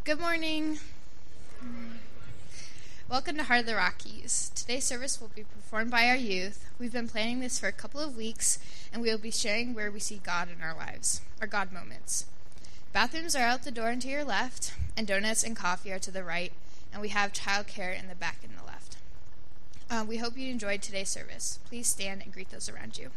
Good morning. Welcome to Heart of the Rockies. Today's service will be performed by our youth. We've been planning this for a couple of weeks, and we will be sharing where we see God in our lives, our God moments. Bathrooms are out the door and to your left, and donuts and coffee are to the right, and we have childcare in the back and the left. We hope you enjoyed today's service. Please stand and greet those around you.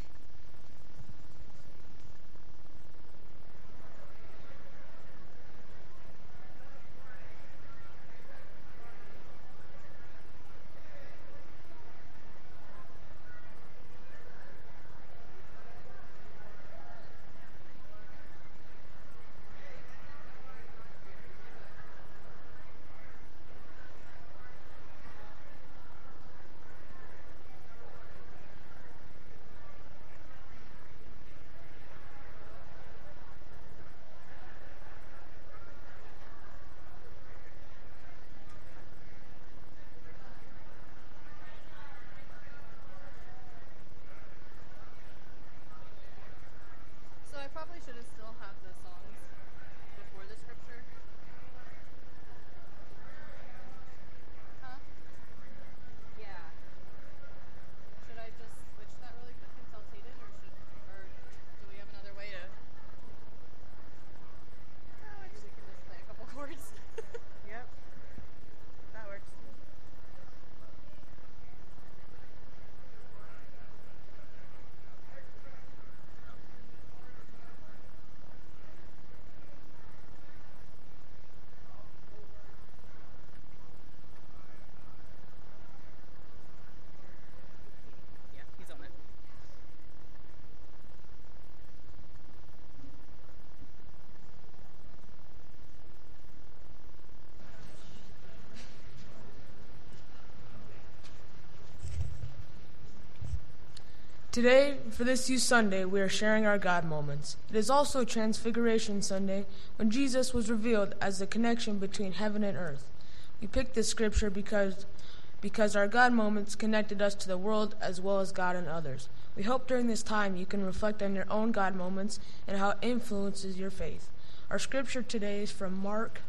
Today, for this Youth Sunday, we are sharing our God moments. It is also Transfiguration Sunday, when Jesus was revealed as the connection between heaven and earth. We picked this scripture because our God moments connected us to the world as well as God and others. We hope during this time you can reflect on your own God moments and how it influences your faith. Our scripture today is from Mark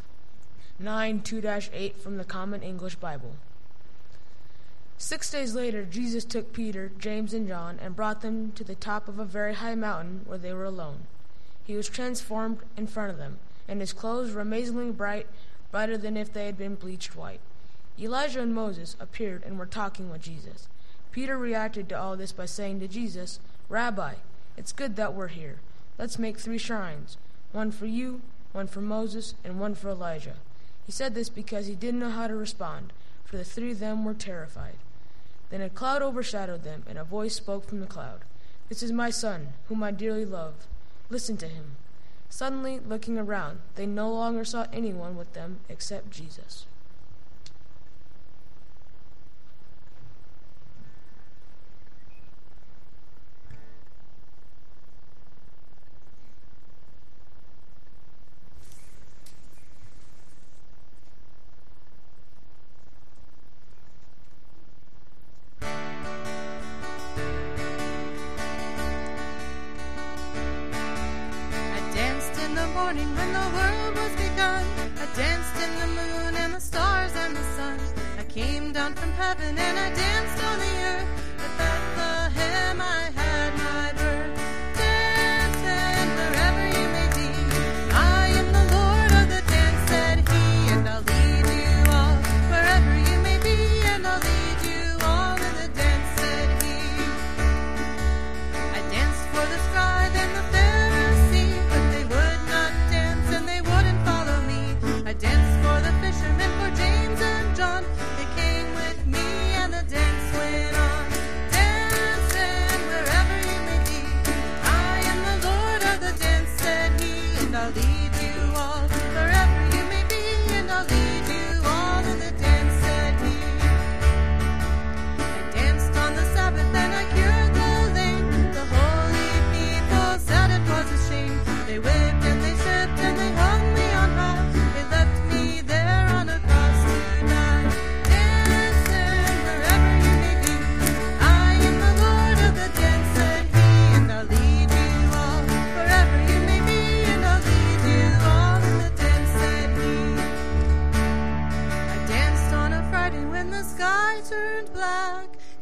9:2-8 from the Common English Bible. 6 days later, Jesus took Peter, James, and John and brought them to the top of a very high mountain where they were alone. He was transformed in front of them, and his clothes were amazingly bright, brighter than if they had been bleached white. Elijah and Moses appeared and were talking with Jesus. Peter reacted to all this by saying to Jesus, "Rabbi, it's good that we're here. Let's make 3 shrines, one for you, one for Moses, and one for Elijah." He said this because he didn't know how to respond, for the 3 of them were terrified. Then a cloud overshadowed them, and a voice spoke from the cloud, "This is my son, whom I dearly love. Listen to him." Suddenly, looking around, they no longer saw anyone with them except Jesus. When the world was begun, I danced in the moon and the stars and the sun. I came down from heaven and I danced on the earth. At Bethlehem I had my birth. Dancing wherever you may be, I am the Lord of the dance, said he, and I'll lead you all wherever you may be, and I'll lead you all in the dance, said he. I danced for the scribe and the Pharisee, but they would not dance and they wouldn't follow me. I danced for the fishermen, for James and John. They came with me and the dance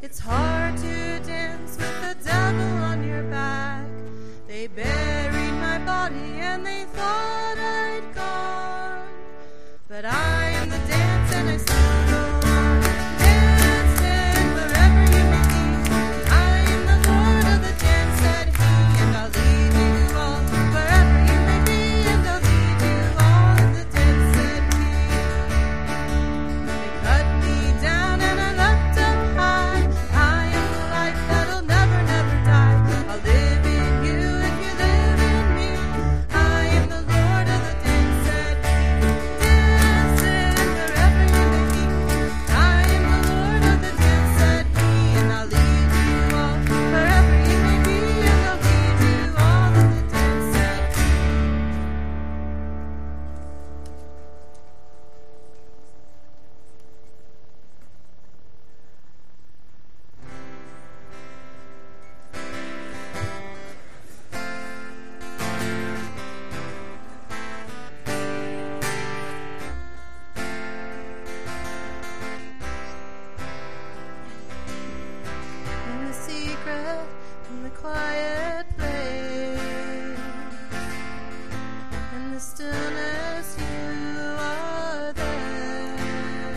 It's hard to dance with the devil on your back. They buried my body and they thought I'd gone. But I am the dance and I still go on. Dancing wherever you may be. I am the Lord of the dance, said he, and I'll lead you all wherever you may be, and I'll lead you all in the dance, said he. They cut me down and I left up high. I am the life that'll never, never die. I'll live in you if you live in me. I am the Lord of the dance, said he. Dancing wherever you may be. I am the Lord of the dance, said he, and I'll lead you all wherever you may be, and I'll lead you all in the dance, said he. In the secret, in the quiet place, in the stillness, you are there.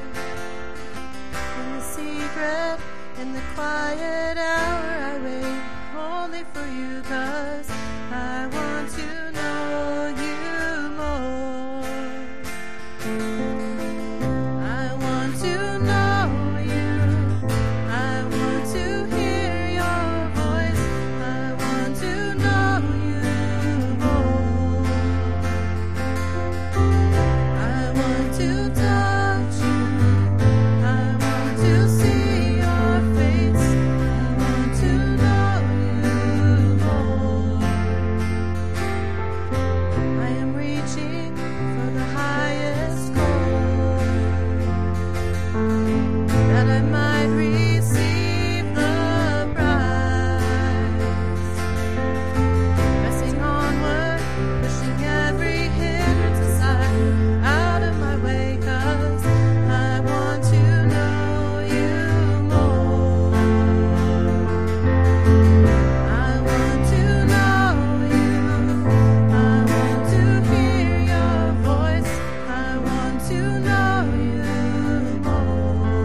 In the secret, in the quiet hour, I wait only for you, 'cause I want to know you more. I want to know you. I want to hear your voice. I want to know you more. I want to touch you. I want to see your face. I want to know you more. I am reaching for the highest goal, that I might receive the prize. Pressing onward, pushing every hindrance aside, out of my way, 'cause I want to know you more. I want to know you. I want to hear your voice. I want to know you more.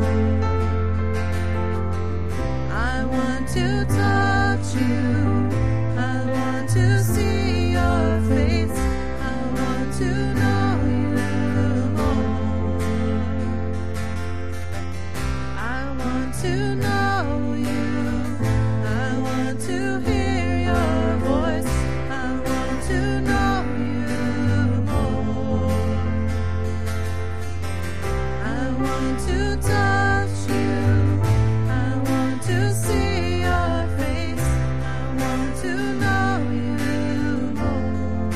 I want to touch you. I want to see your face. I want to know you more. I want to know you. I want to hear your voice. I want to know you more. I want to touch you. I want to see your face. I want to know you more.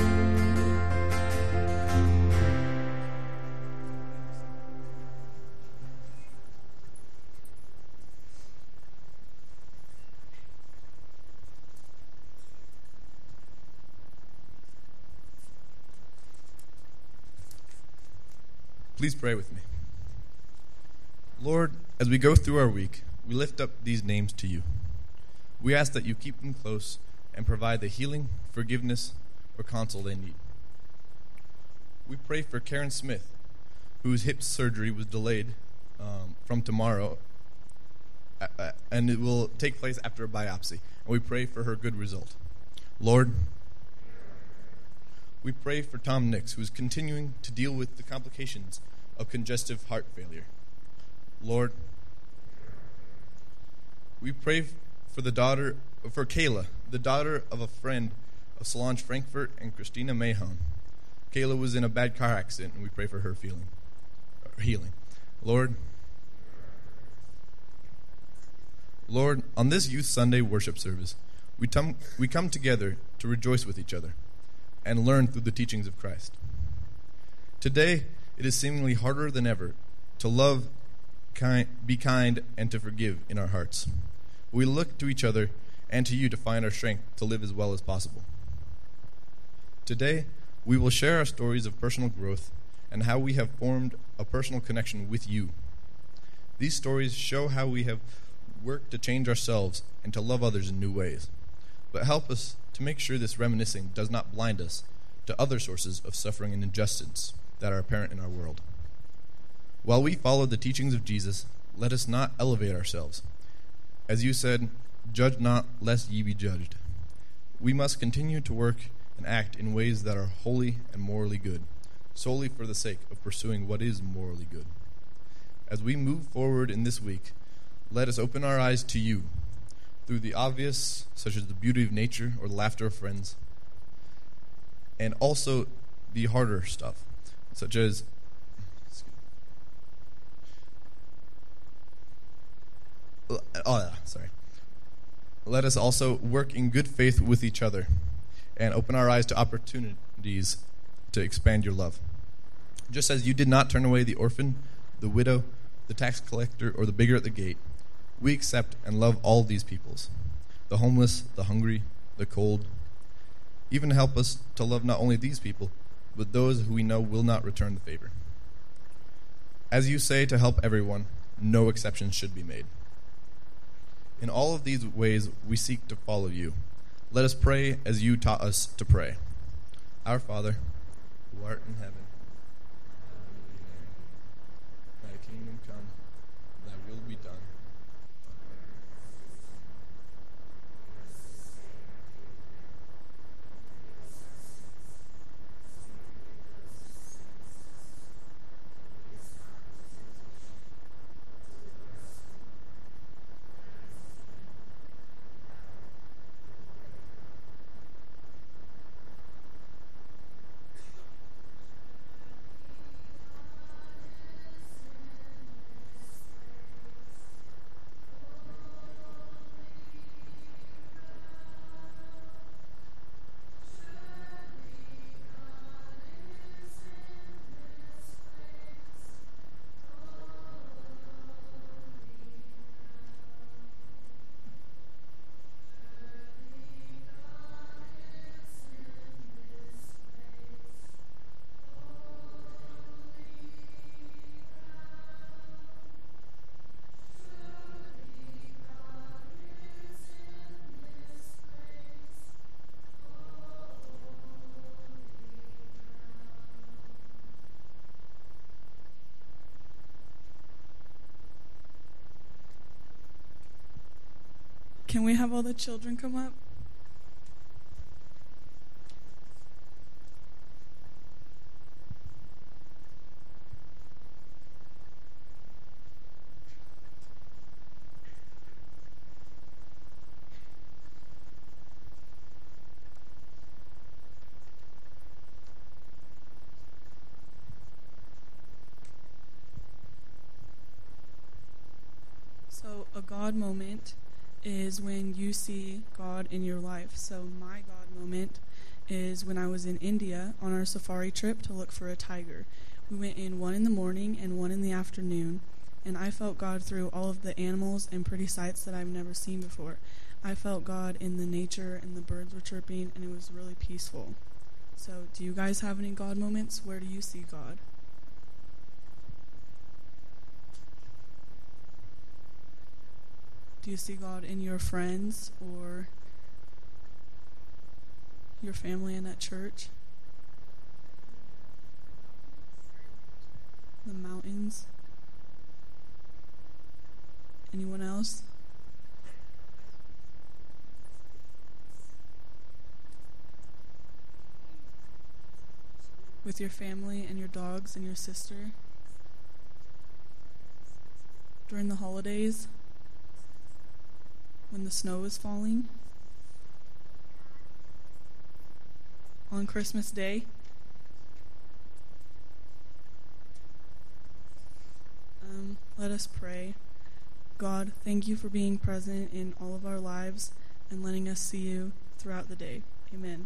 Please pray with me. Lord, as we go through our week, we lift up these names to you. We ask that you keep them close and provide the healing, forgiveness, or counsel they need. We pray for Karen Smith, whose hip surgery was delayed from tomorrow, and it will take place after a biopsy. And we pray for her good result. Lord, we pray for Tom Nix, who is continuing to deal with the complications of congestive heart failure. Lord, we pray for Kayla, the daughter of a friend of Solange Frankfurt and Christina Mahon. Kayla was in a bad car accident, and we pray for her healing. Lord, on this Youth Sunday worship service, we come together to rejoice with each other and learn through the teachings of Christ. Today, it is seemingly harder than ever to love, be kind, and to forgive in our hearts. We look to each other and to you to find our strength to live as well as possible. Today, we will share our stories of personal growth and how we have formed a personal connection with you. These stories show how we have work to change ourselves and to love others in new ways. But help us to make sure this reminiscing does not blind us to other sources of suffering and injustice that are apparent in our world. While we follow the teachings of Jesus, let us not elevate ourselves. As you said, judge not, lest ye be judged. We must continue to work and act in ways that are holy and morally good, solely for the sake of pursuing what is morally good. As we move forward in this week, let us open our eyes to you through the obvious, such as the beauty of nature or the laughter of friends, and also the harder stuff, such as let us also work in good faith with each other and open our eyes to opportunities to expand your love. Just as you did not turn away the orphan, the widow, the tax collector, or the beggar at the gate, we accept and love all these peoples, the homeless, the hungry, the cold. Even help us to love not only these people, but those who we know will not return the favor. As you say to help everyone, no exceptions should be made. In all of these ways, we seek to follow you. Let us pray as you taught us to pray. Our Father, who art in heaven, thy kingdom come, thy will be done. Can we have all the children come up? So, a God moment is when you see God in your life. So my God moment is when I was in India on our safari trip to look for a tiger. We went in one in the morning and one in the afternoon, and I felt God through all of the animals and pretty sights that I've never seen before. I felt God in the nature, and the birds were chirping, and it was really peaceful. So do you guys have any God moments? Where do you see God? Do you see God in your friends or your family and at church? The mountains? Anyone else? With your family and your dogs and your sister? During the holidays? When the snow is falling? On Christmas Day? Let us pray. God, thank you for being present in all of our lives and letting us see you throughout the day. Amen.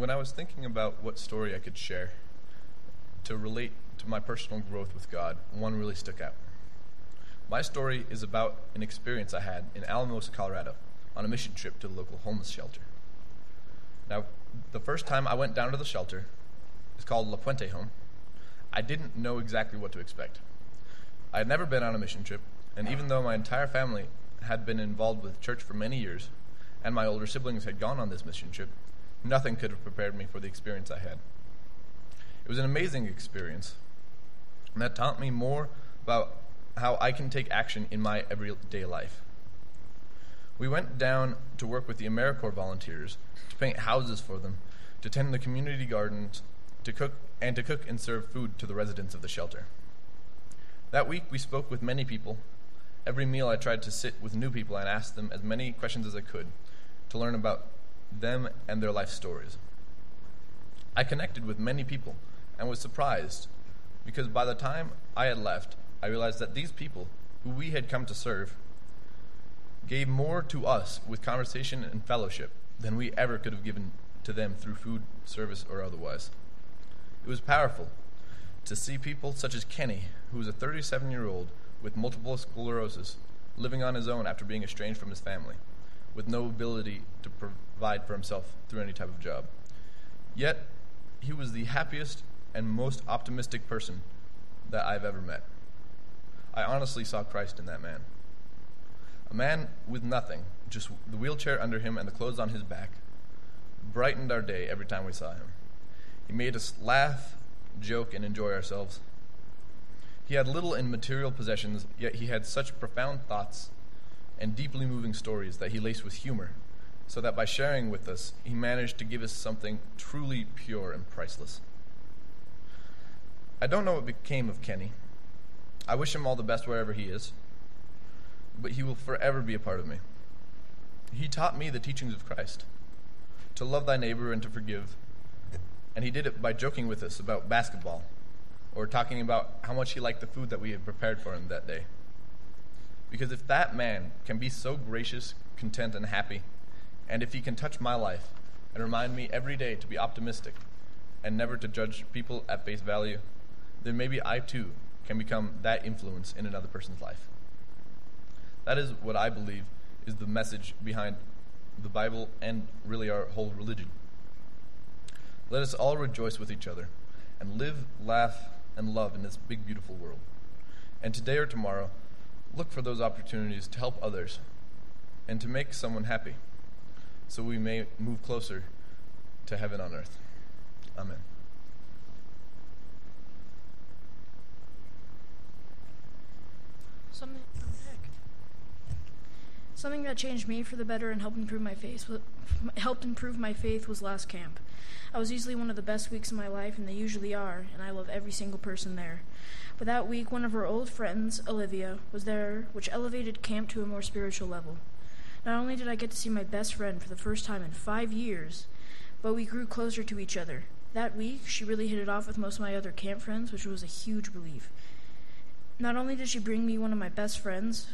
when I was thinking about what story I could share to relate to my personal growth with God, one really stuck out. My story is about an experience I had in Alamosa, Colorado, on a mission trip to the local homeless shelter. Now, the first time I went down to the shelter, it's called La Puente Home, I didn't know exactly what to expect. I had never been on a mission trip, and even though my entire family had been involved with church for many years, and my older siblings had gone on this mission trip, nothing could have prepared me for the experience I had. It was an amazing experience, and that taught me more about how I can take action in my everyday life. We went down to work with the AmeriCorps volunteers, to paint houses for them, to tend the community gardens, to cook and serve food to the residents of the shelter. That week we spoke with many people. Every meal I tried to sit with new people and ask them as many questions as I could to learn about them and their life stories. I connected with many people and was surprised because by the time I had left, I realized that these people who we had come to serve gave more to us with conversation and fellowship than we ever could have given to them through food, service, or otherwise. It was powerful to see people such as Kenny, who was a 37-year-old with multiple sclerosis, living on his own after being estranged from his family, with no ability to provide for himself through any type of job. Yet, he was the happiest and most optimistic person that I've ever met. I honestly saw Christ in that man. A man with nothing, just the wheelchair under him and the clothes on his back, brightened our day every time we saw him. He made us laugh, joke, and enjoy ourselves. He had little in material possessions, yet he had such profound thoughts and deeply moving stories that he laced with humor, so that by sharing with us, he managed to give us something truly pure and priceless. I don't know what became of Kenny. I wish him all the best wherever he is, but he will forever be a part of me. He taught me the teachings of Christ, to love thy neighbor and to forgive, and he did it by joking with us about basketball, or talking about how much he liked the food that we had prepared for him that day. Because if that man can be so gracious, content, and happy, and if he can touch my life and remind me every day to be optimistic and never to judge people at face value, then maybe I too can become that influence in another person's life. That is what I believe is the message behind the Bible and really our whole religion. Let us all rejoice with each other and live, laugh, and love in this big, beautiful world. And today or tomorrow, look for those opportunities to help others and to make someone happy so we may move closer to heaven on earth. Amen. Something that changed me for the better and helped improve my faith was last camp. I was easily one of the best weeks of my life, and they usually are, and I love every single person there. But that week, one of our old friends, Olivia, was there, which elevated camp to a more spiritual level. Not only did I get to see my best friend for the first time in 5 years, but we grew closer to each other. That week, she really hit it off with most of my other camp friends, which was a huge relief. Not only did she bring me one of my best friends,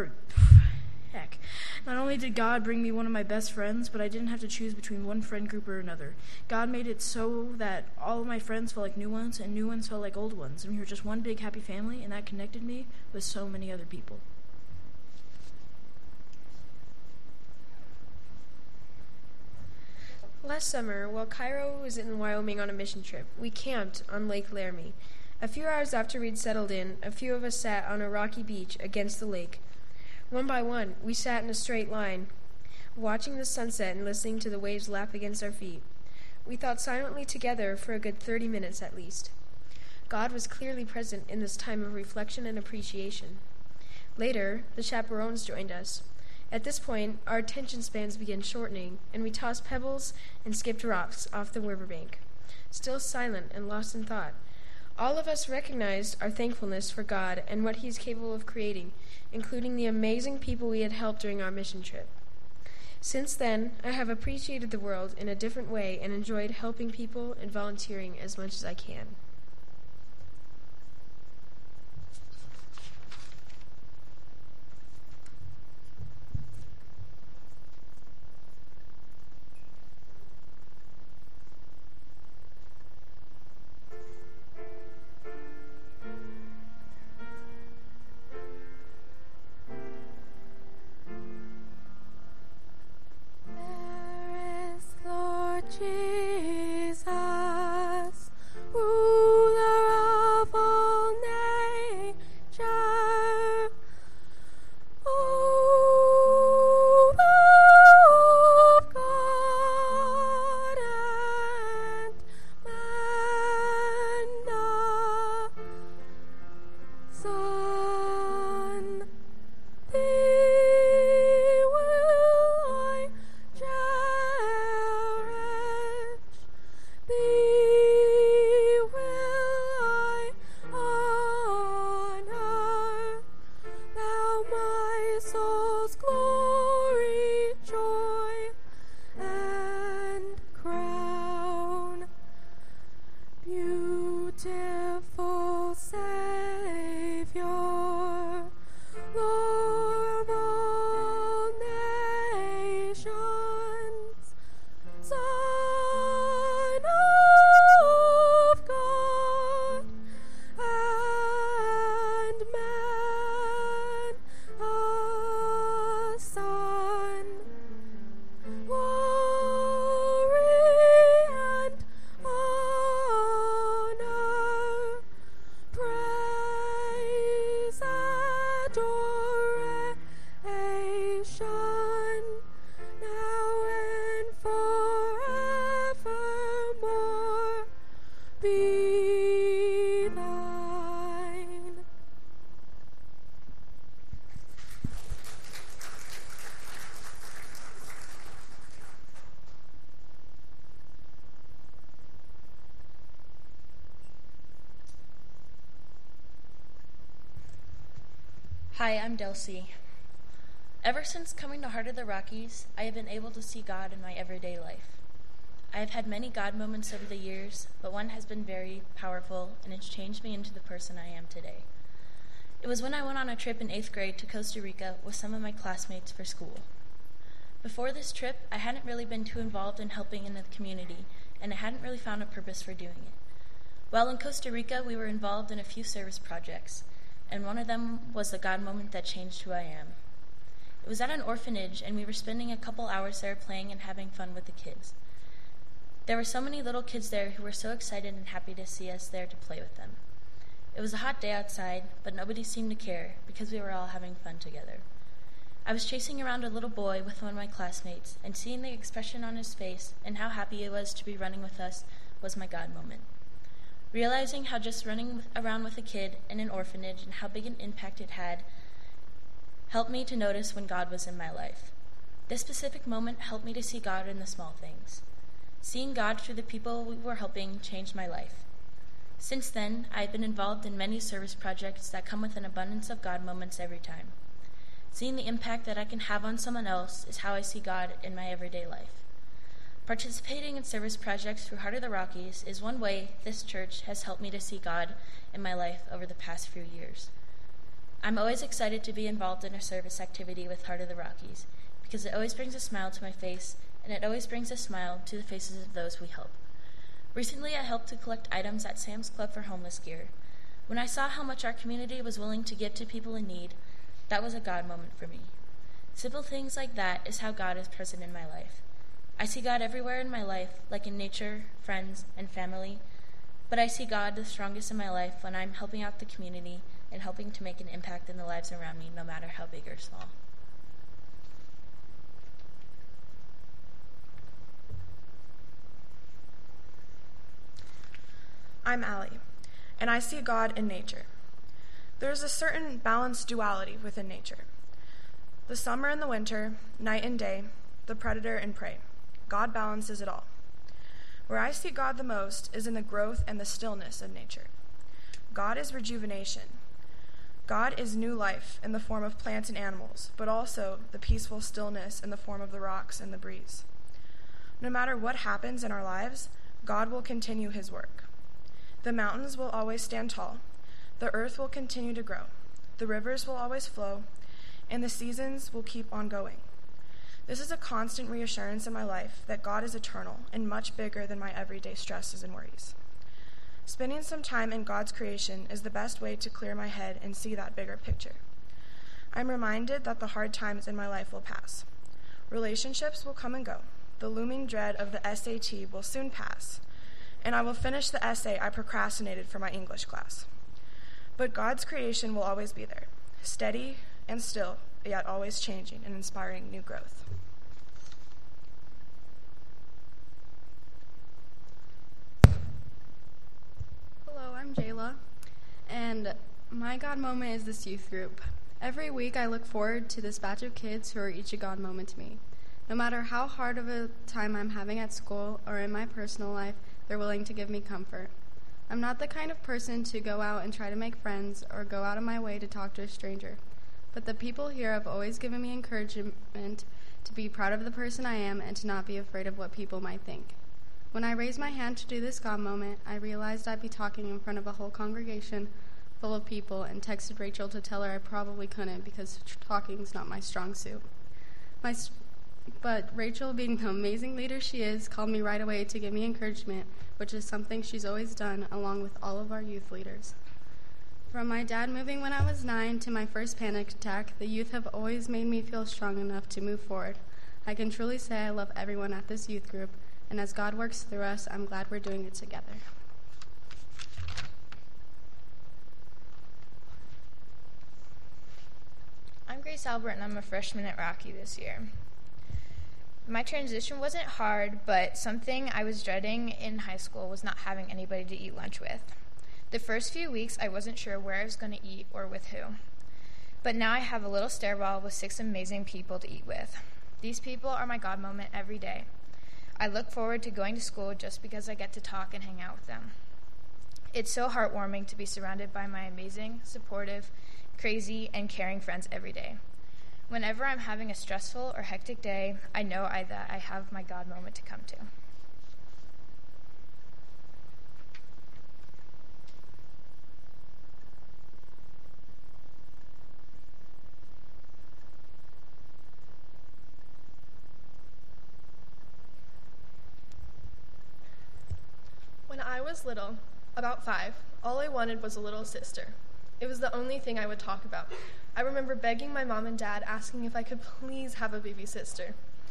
not only did God bring me one of my best friends, but I didn't have to choose between one friend group or another. God made it so that all of my friends felt like new ones, and new ones felt like old ones. And we were just one big happy family, and that connected me with so many other people. Last summer, while Cairo was in Wyoming on a mission trip, we camped on Lake Laramie. A few hours after we'd settled in, a few of us sat on a rocky beach against the lake. One by one, we sat in a straight line, watching the sunset and listening to the waves lap against our feet. We thought silently together for a good 30 minutes at least. God was clearly present in this time of reflection and appreciation. Later, the chaperones joined us. At this point, our attention spans began shortening, and we tossed pebbles and skipped rocks off the riverbank, still silent and lost in thought. All of us recognized our thankfulness for God and what He is capable of creating, including the amazing people we had helped during our mission trip. Since then, I have appreciated the world in a different way and enjoyed helping people and volunteering as much as I can. Hi, I'm Delcy. Ever since coming to Heart of the Rockies, I have been able to see God in my everyday life. I have had many God moments over the years, but one has been very powerful, and it's changed me into the person I am today. It was when I went on a trip in 8th grade to Costa Rica with some of my classmates for school. Before this trip, I hadn't really been too involved in helping in the community, and I hadn't really found a purpose for doing it. While in Costa Rica, we were involved in a few service projects, and one of them was the God moment that changed who I am. It was at an orphanage, and we were spending a couple hours there playing and having fun with the kids. There were so many little kids there who were so excited and happy to see us there to play with them. It was a hot day outside, but nobody seemed to care because we were all having fun together. I was chasing around a little boy with one of my classmates, and seeing the expression on his face and how happy he was to be running with us was my God moment. Realizing how just running around with a kid in an orphanage and how big an impact it had helped me to notice when God was in my life. This specific moment helped me to see God in the small things. Seeing God through the people we were helping changed my life. Since then, I've been involved in many service projects that come with an abundance of God moments every time. Seeing the impact that I can have on someone else is how I see God in my everyday life. Participating in service projects through Heart of the Rockies is one way this church has helped me to see God in my life over the past few years. I'm always excited to be involved in a service activity with Heart of the Rockies because it always brings a smile to my face, and it always brings a smile to the faces of those we help. Recently, I helped to collect items at Sam's Club for homeless gear. When I saw how much our community was willing to give to people in need, that was a God moment for me. Simple things like that is how God is present in my life. I see God everywhere in my life, like in nature, friends, and family, but I see God the strongest in my life when I'm helping out the community and helping to make an impact in the lives around me, no matter how big or small. I'm Allie, and I see God in nature. There is a certain balanced duality within nature. The summer and the winter, night and day, the predator and prey. God balances it all. Where I see God the most is in the growth and the stillness of nature. God is rejuvenation. God is new life in the form of plants and animals, but also the peaceful stillness in the form of the rocks and the breeze. No matter what happens in our lives, God will continue his work. The mountains will always stand tall. The earth will continue to grow. The rivers will always flow, and the seasons will keep on going. This is a constant reassurance in my life that God is eternal and much bigger than my everyday stresses and worries. Spending some time in God's creation is the best way to clear my head and see that bigger picture. I'm reminded that the hard times in my life will pass. Relationships will come and go. The looming dread of the SAT will soon pass, and I will finish the essay I procrastinated for my English class. But God's creation will always be there, steady and still, yet always changing and inspiring new growth. Hello, I'm Jayla, and my God moment is this youth group. Every week I look forward to this batch of kids who are each a God moment to me. No matter how hard of a time I'm having at school or in my personal life, they're willing to give me comfort. I'm not the kind of person to go out and try to make friends or go out of my way to talk to a stranger. But the people here have always given me encouragement to be proud of the person I am and to not be afraid of what people might think. When I raised my hand to do this God moment, I realized I'd be talking in front of a whole congregation full of people and texted Rachel to tell her I probably couldn't because talking's not my strong suit. But Rachel, being the amazing leader she is, called me right away to give me encouragement, which is something she's always done along with all of our youth leaders. From my dad moving when I was 9 to my first panic attack, the youth have always made me feel strong enough to move forward. I can truly say I love everyone at this youth group, and as God works through us, I'm glad we're doing it together. I'm Grace Albert, and I'm a freshman at Rocky this year. My transition wasn't hard, but something I was dreading in high school was not having anybody to eat lunch with. The first few weeks, I wasn't sure where I was going to eat or with who. But now I have a little stairwell with 6 amazing people to eat with. These people are my God moment every day. I look forward to going to school just because I get to talk and hang out with them. It's so heartwarming to be surrounded by my amazing, supportive, crazy, and caring friends every day. Whenever I'm having a stressful or hectic day, I know that I have my God moment to come to. When I was little, about 5, all I wanted was a little sister. It was the only thing I would talk about. I remember begging my mom and dad, asking if I could please have a baby sister.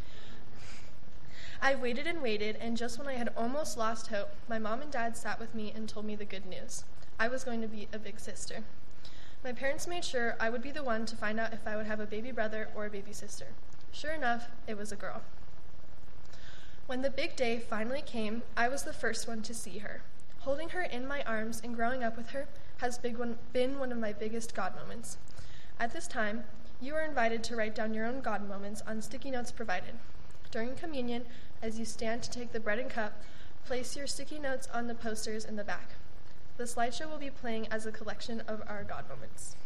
I waited and waited, and just when I had almost lost hope, my mom and dad sat with me and told me the good news. I was going to be a big sister. My parents made sure I would be the one to find out if I would have a baby brother or a baby sister. Sure enough, it was a girl. When the big day finally came, I was the first one to see her. Holding her in my arms and growing up with her has been one of my biggest God moments. At this time, you are invited to write down your own God moments on sticky notes provided. During communion, as you stand to take the bread and cup, place your sticky notes on the posters in the back. The slideshow will be playing as a collection of our God moments.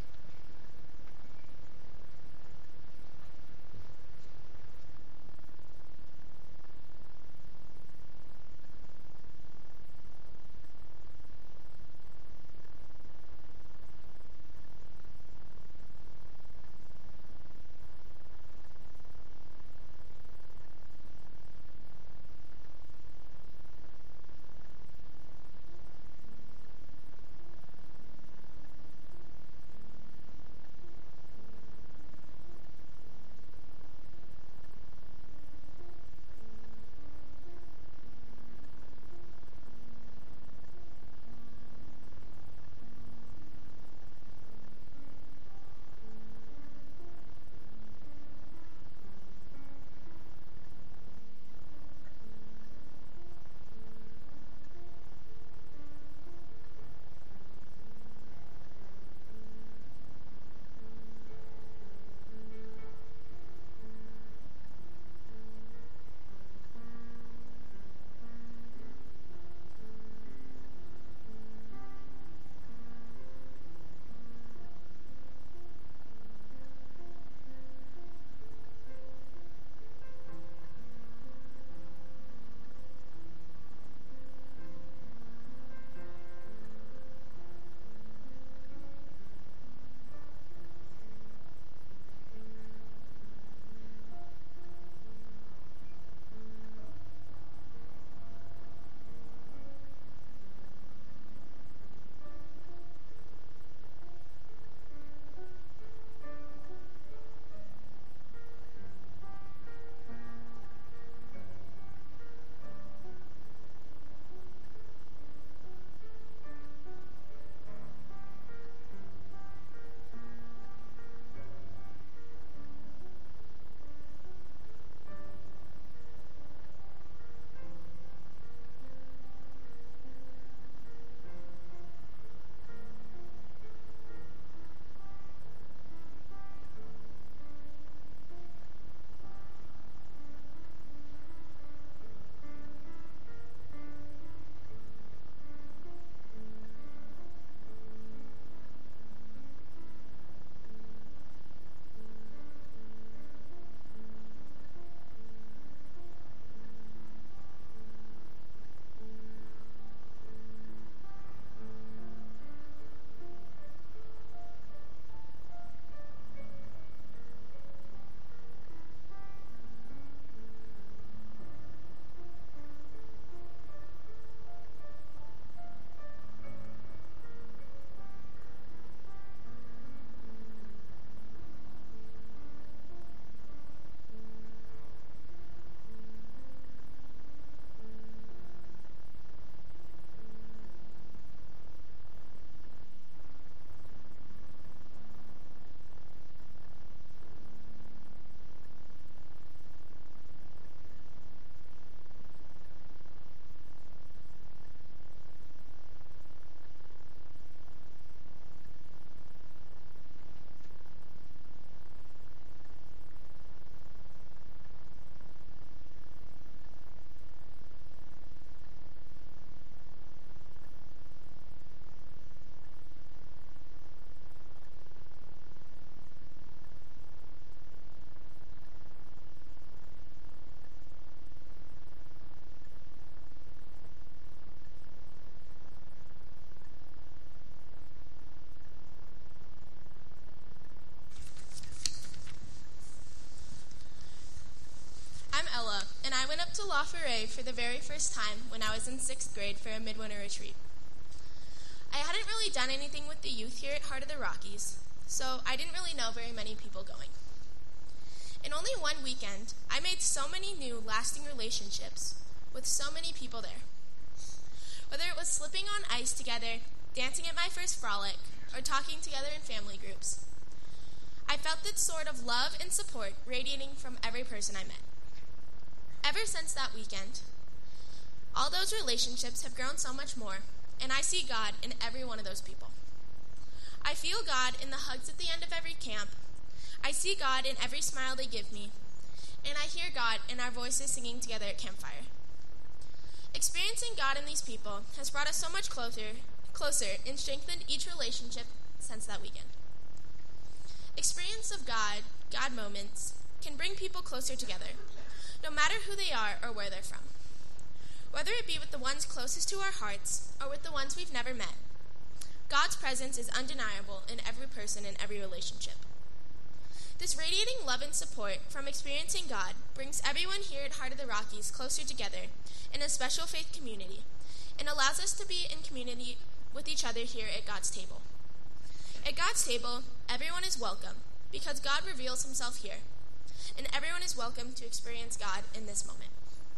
to La Forêt for the very first time when I was in 6th grade for a midwinter retreat. I hadn't really done anything with the youth here at Heart of the Rockies, so I didn't really know very many people going. In only one weekend, I made so many new, lasting relationships with so many people there. Whether it was slipping on ice together, dancing at my first frolic, or talking together in family groups, I felt this sort of love and support radiating from every person I met. Ever since that weekend, all those relationships have grown so much more, and I see God in every one of those people. I feel God in the hugs at the end of every camp. I see God in every smile they give me, and I hear God in our voices singing together at campfire. Experiencing God in these people has brought us so much closer and strengthened each relationship since that weekend. Experience of God moments, can bring people closer together, no matter who they are or where they're from. Whether it be with the ones closest to our hearts or with the ones we've never met, God's presence is undeniable in every person and every relationship. This radiating love and support from experiencing God brings everyone here at Heart of the Rockies closer together in a special faith community and allows us to be in community with each other here at God's table. At God's table, everyone is welcome because God reveals himself here, and everyone is welcome to experience God in this moment.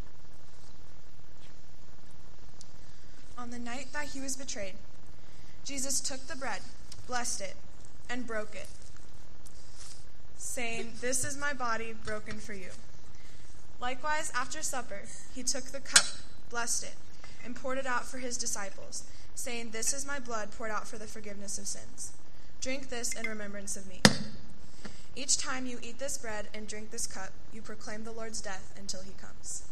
On the night that he was betrayed, Jesus took the bread, blessed it, and broke it, saying, "This is my body broken for you." Likewise, after supper, he took the cup, blessed it, and poured it out for his disciples, saying, "This is my blood poured out for the forgiveness of sins. Drink this in remembrance of me." Each time you eat this bread and drink this cup, you proclaim the Lord's death until he comes.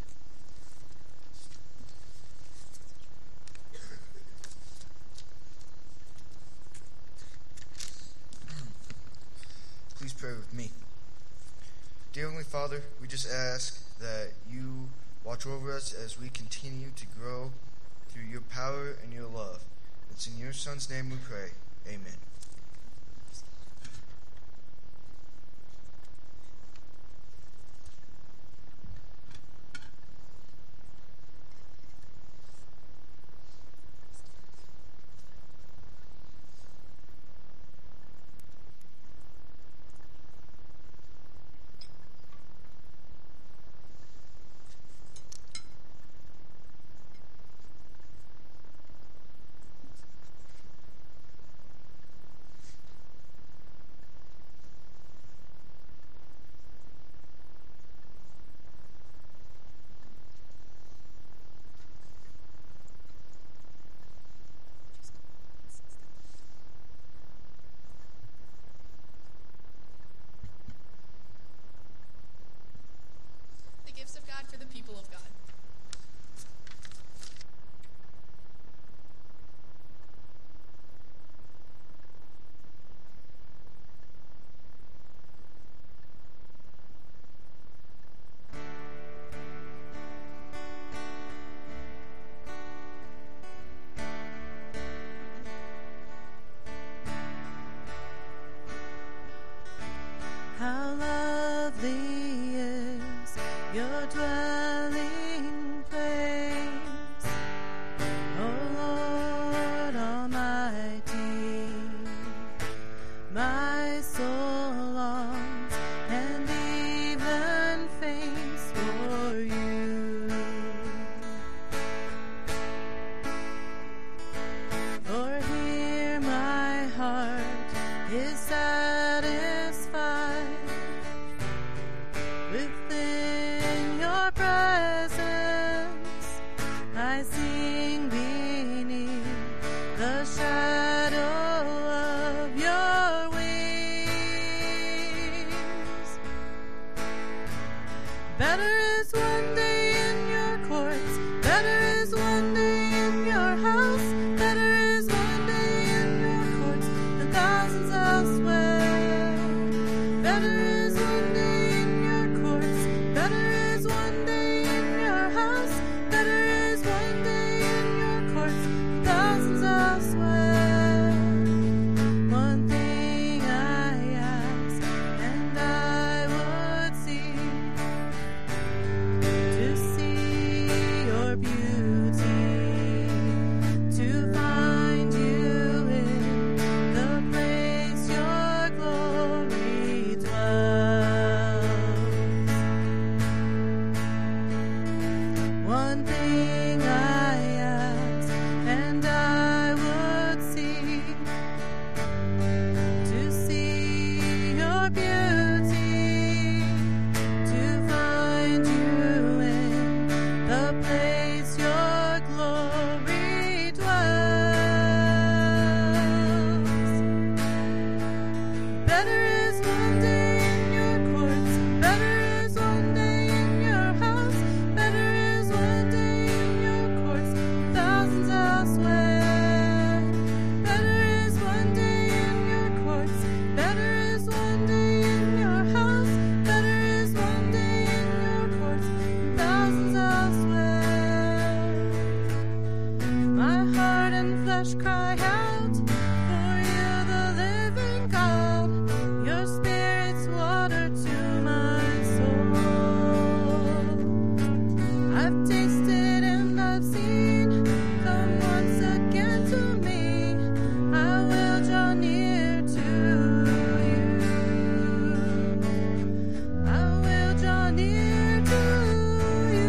Please pray with me. Dear Heavenly Father, we just ask that you watch over us as we continue to grow through your power and your love. It's in your Son's name we pray. Amen. Gifts of God for the people of God. How lovely is your dwelling place, O Lord Almighty. My soul longs and even faints for you. For here my heart is satisfied within your presence. I sing beneath the shadow of your wings. Better is one day in your courts, better is one day in your house, better is one day in your courts than thousands elsewhere. Better is one day in your courts, better is one day in your house, better is one day in one thing I ask, and I would seek to see your beauty, to find you in the place your glory dwells. Better is one day in your courts, better is one day in your house, better is one day in your courts, thousands elsewhere. Better is one day in your courts, better is one day in your house, better is one day in your courts, thousands elsewhere. My heart and flesh cry out for you, the living God. Your spirit's water to my soul. I've tasted and I've seen. Come once again to me. I will draw near to you. I will draw near to you.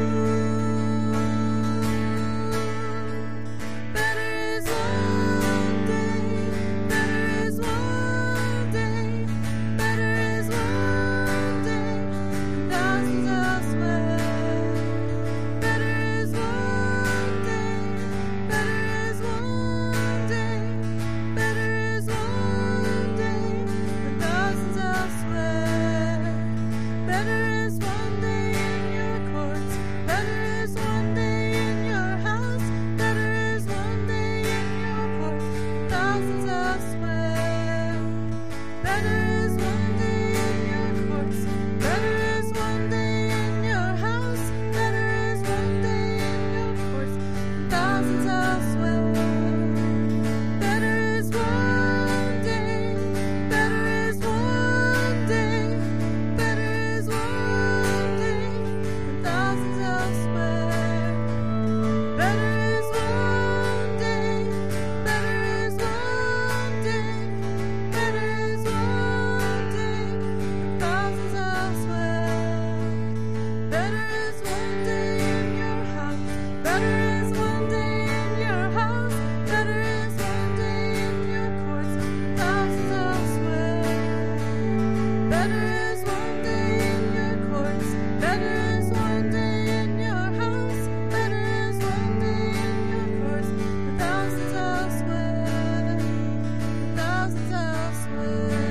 Better is one day, better is one day, better is one day, thousands elsewhere. Better is one day, better is one day, better is one day, thousands elsewhere. Better is one day in your courts, better is one day in your house, better is one day in your courts, thousands elsewhere. Better is one day in your courts, better is one day in your house, better is one day in your courts, thousands elsewhere. Better is one day, better is one day, better is one day, thousands elsewhere. Better is one day, better is one day, better is one day, thousands elsewhere. Better is one day in your house, better is one day in your house, better is one day in your courts, thousands elsewhere. Better is one day in your courts, better is one day in your house, better is one day in your courts, thousands elsewhere, thousands elsewhere.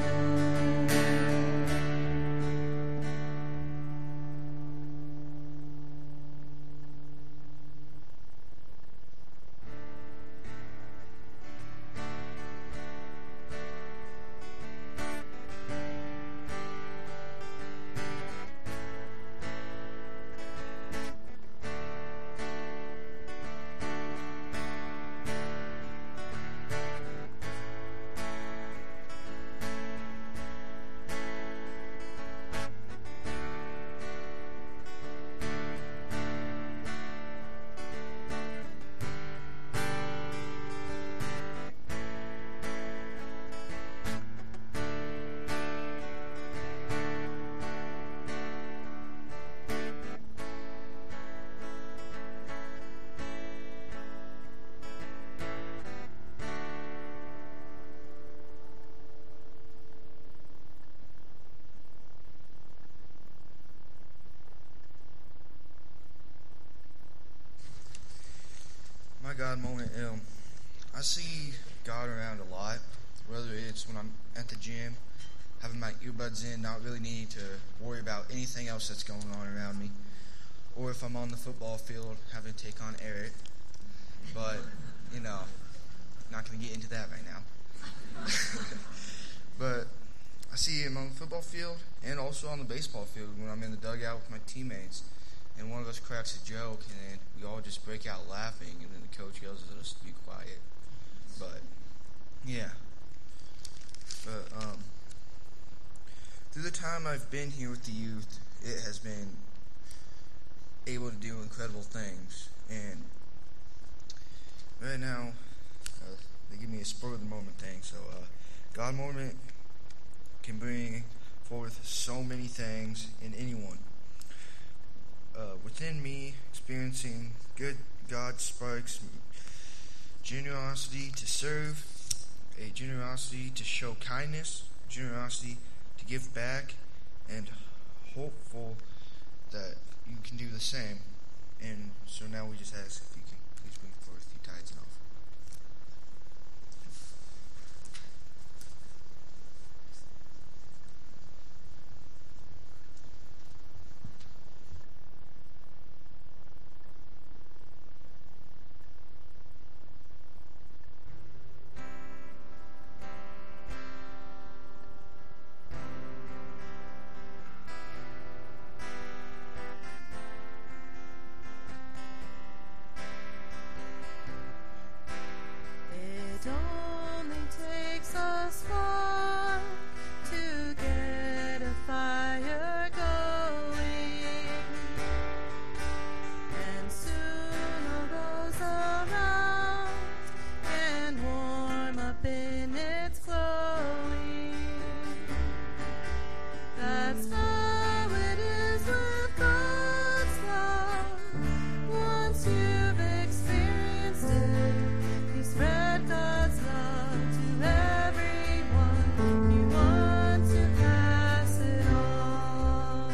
My God moment. I see God around a lot, whether it's when I'm at the gym, having my earbuds in, not really needing to worry about anything else that's going on around me, or if I'm on the football field, having to take on Eric. But, not going to get into that right now. But I see him on the football field and also on the baseball field when I'm in the dugout with my teammates. And one of us cracks a joke, and then we all just break out laughing, and then the coach yells at us to be quiet. But, yeah. But, through the time I've been here with the youth, it has been able to do incredible things. And right now, they give me a spur of the moment thing. So, God moment can bring forth so many things in anyone. within me, experiencing good God sparks generosity to serve, a generosity to show kindness, generosity to give back, and hopeful that you can do the same. And so now we just ask if you can please bring forth the tithes and offering. It only takes a spark to get a fire going, and soon all those around can warm up in its glowing. That's how it is with God's love. Once you've experienced it, you spread God's love to everyone. You want to pass it on.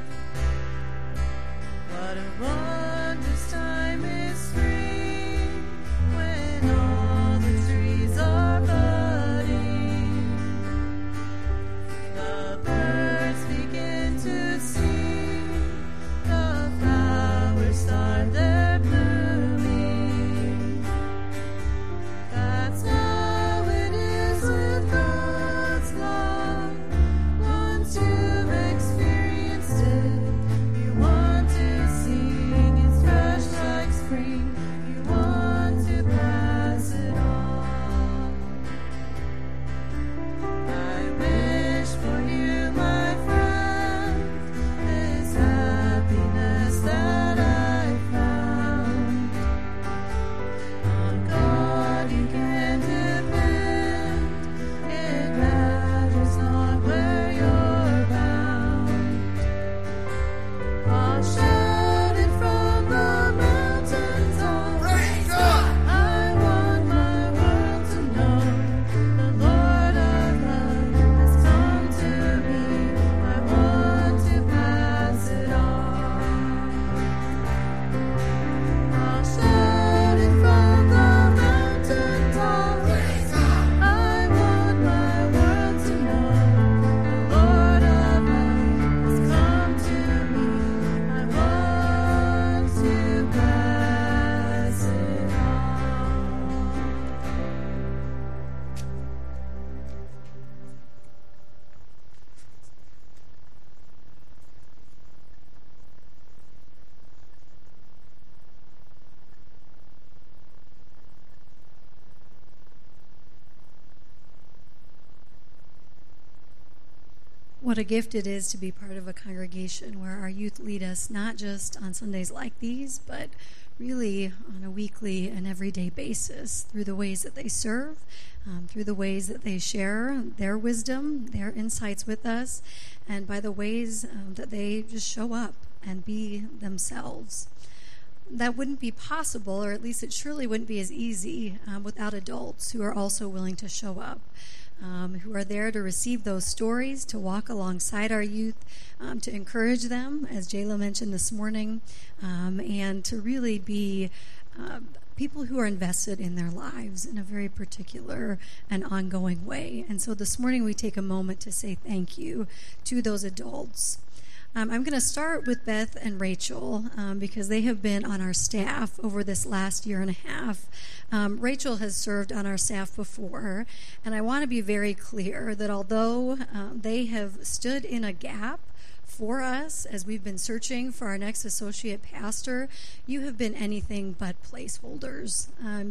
What a wondrous time is spring, when all the trees are budding. The birds begin to sing, the flowers start their blooming. That's how it is with God's love. Once you've experienced it, you want to sing. It's fresh like spring. You want to pass it on. I wish for you, my friend, this happiness that I found. On God you can depend. It matters not where you're bound. I'll shout it from the mountaintop. Praise God! I want my world to know the Lord of love has come to me. I want to pass it on. I'll shout it from the mountaintop. Praise God! I want my world to know the Lord of love has come to me. I want to pass it on. What a gift it is to be part of a congregation where our youth lead us not just on Sundays like these, but really on a weekly and everyday basis through the ways that they serve, through the ways that they share their wisdom, their insights with us, and by the ways that they just show up and be themselves. That wouldn't be possible, or at least it surely wouldn't be as easy without adults who are also willing to show up. Who are there to receive those stories, to walk alongside our youth, to encourage them, as Jayla mentioned this morning, and to really be people who are invested in their lives in a very particular and ongoing way. And so this morning we take a moment to say thank you to those adults. I'm going to start with Beth and Rachel because they have been on our staff over this last year and a half. Rachel has served on our staff before, and I want to be very clear that although they have stood in a gap for us as we've been searching for our next associate pastor, you have been anything but placeholders.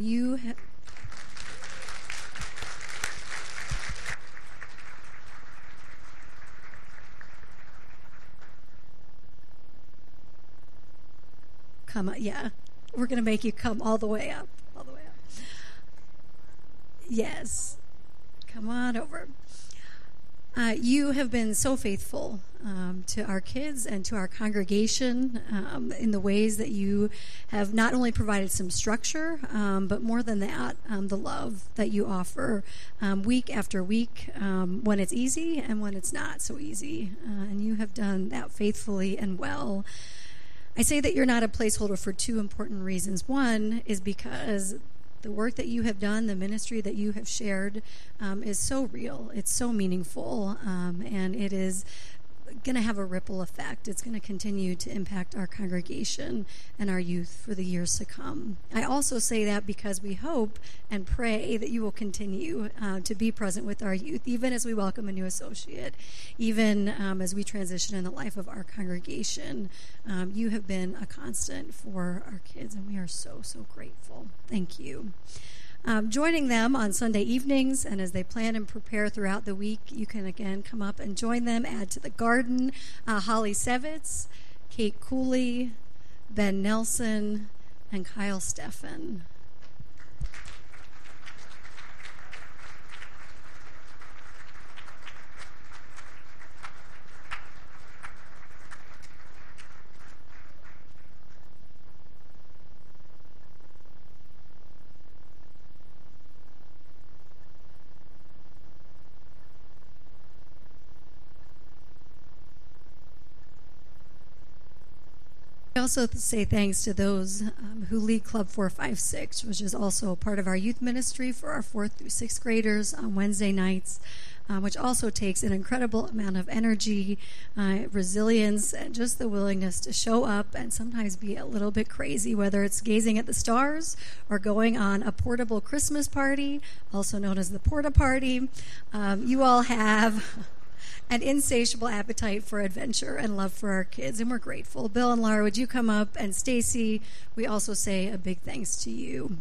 Come on, yeah. We're going to make you come all the way up. All the way up. Yes. Come on over. You have been so faithful to our kids and to our congregation in the ways that you have not only provided some structure, but more than that, the love that you offer week after week when it's easy and when it's not so easy. And you have done that faithfully and well. I say that you're not a placeholder for two important reasons. One is because the work that you have done, the ministry that you have shared, is so real. It's so meaningful, and it is going to have a ripple effect. It's going to continue to impact our congregation and our youth for the years to come. I also say that because we hope and pray that you will continue to be present with our youth, even as we welcome a new associate, even as we transition in the life of our congregation. You have been a constant for our kids, and we are so, so grateful. Thank you. Joining them on Sunday evenings, and as they plan and prepare throughout the week, you can again come up and join them. Add to the garden Holly Sevitz, Kate Cooley, Ben Nelson, and Kyle Steffen. I also say thanks to those who lead Club 456, which is also a part of our youth ministry for our 4th through 6th graders on Wednesday nights, which also takes an incredible amount of energy, resilience, and just the willingness to show up and sometimes be a little bit crazy, whether it's gazing at the stars or going on a portable Christmas party, also known as the Porta Party. You all have an insatiable appetite for adventure and love for our kids, and we're grateful. Bill and Laura, would you come up? And Stacy, we also say a big thanks to you.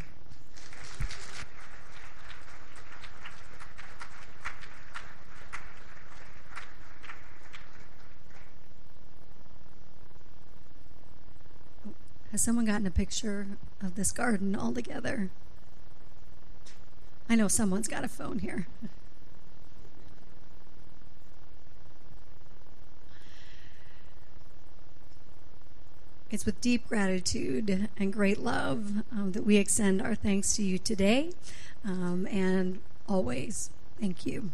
Has someone gotten a picture of this garden all together? I know someone's got a phone here. It's with deep gratitude and great love that we extend our thanks to you today and always. Thank you.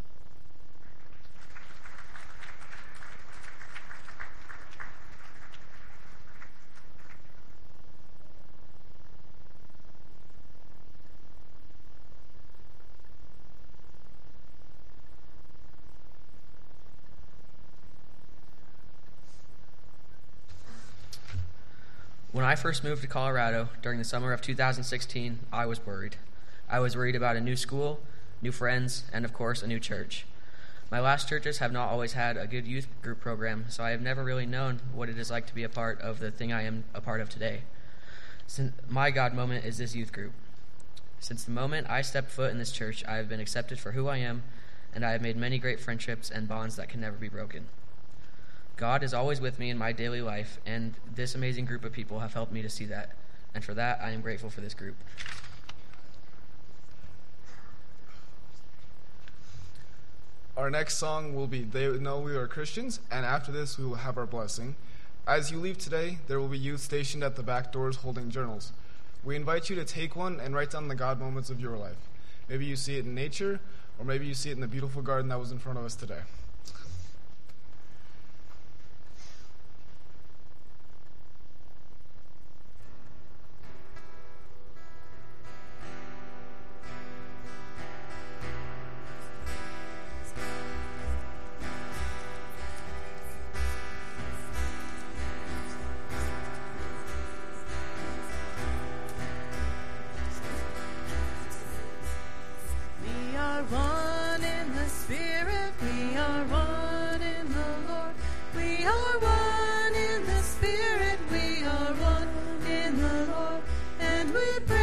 When I first moved to Colorado during the summer of 2016, I was worried. I was worried about a new school, new friends, and of course, a new church. My last churches have not always had a good youth group program, so I have never really known what it is like to be a part of the thing I am a part of today. My God moment is this youth group. Since the moment I stepped foot in this church, I have been accepted for who I am, and I have made many great friendships and bonds that can never be broken. God is always with me in my daily life, and this amazing group of people have helped me to see that. And for that, I am grateful for this group. Our next song will be They Know We Are Christians, and after this, we will have our blessing. As you leave today, there will be youth stationed at the back doors holding journals. We invite you to take one and write down the God moments of your life. Maybe you see it in nature, or maybe you see it in the beautiful garden that was in front of us today. We